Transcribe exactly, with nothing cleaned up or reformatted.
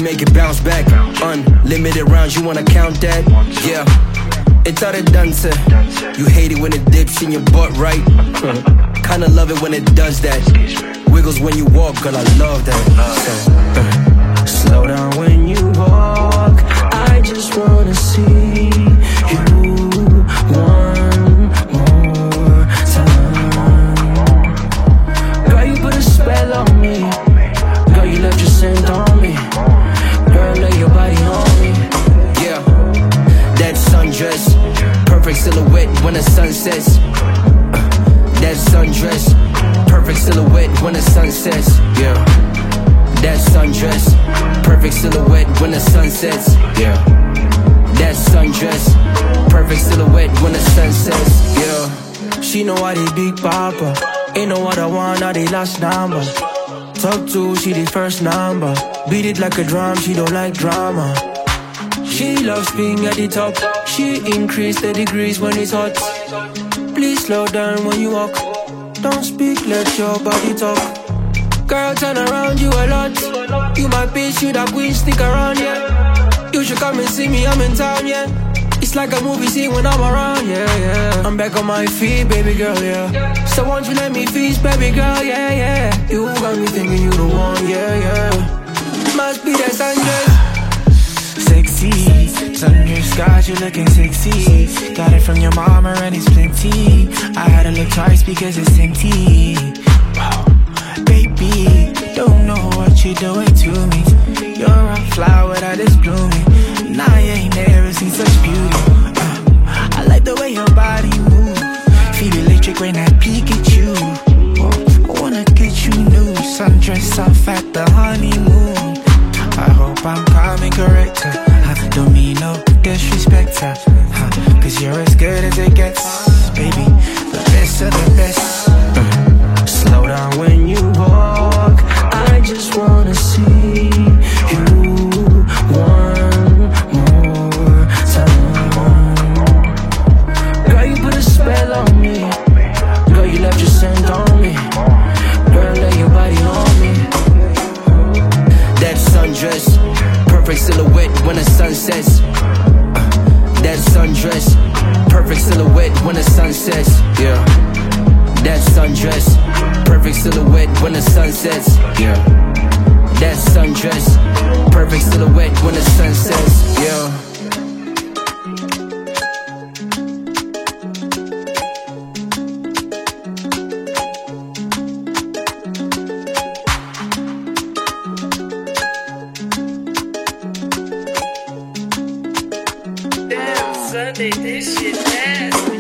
make it bounce back. Unlimited rounds, you wanna count that? Yeah, it's all the dance. You hate it when it dips in your butt, right? Kinda love it when it does that. Wiggles when you walk, girl, I love that. So, uh, slow down when you walk. I just wanna see you one more time. Girl, you put a spell on me. Girl, you left your scent on me. Girl, lay your body on me. Yeah, that sundress, perfect silhouette when the sun sets. uh, That sundress, perfect silhouette when the sun sets. Yeah, that sundress, perfect silhouette when the sun sets. Yeah, that sundress, perfect silhouette when the sun sets. Yeah, she know I did Big Papa. Ain't no other one, I the last number. Talk to, she the first number. Beat it like a drum, she don't like drama. She loves being at the top. She increase the degrees when it's hot. Please slow down when you walk. Don't speak, let your body talk. Girl, turn around, you a lot. You my bitch, you that queen, stick around, yeah. You should come and see me, I'm in town, yeah. It's like a movie scene when I'm around, yeah, yeah. I'm back on my feet, baby girl, yeah. So won't you let me feast, baby girl, yeah, yeah. You got me thinking you the one, yeah, yeah. Must be that sundress. Sexy, sundress got you looking sexy. Got it from your mama and it's plenty. I had to look twice because it's empty. Wow, baby, don't know what you're doing to me. You're a flower that is blooming, and I ain't never seen such beauty. uh, I like the way your body moves. Feel electric when I peek at you. oh, I wanna get you new. Sundress off at the honeymoon. I hope I'm calm and correct her. I don't mean no disrespect her, huh? Cause you're as good as it gets, baby, the best of the best. uh, Slow down when you walk. I just wanna see you one more time. Girl, you put a spell on me. Girl, you left your scent on me. Girl, lay your body on me. That sundress, perfect silhouette when the sun sets. uh, That sundress, perfect silhouette when the sun sets. Yeah, that sundress, perfect silhouette when the sun sets. Yeah, that sundress, perfect silhouette when the sun sets. Yeah. Sunday, this shit nasty.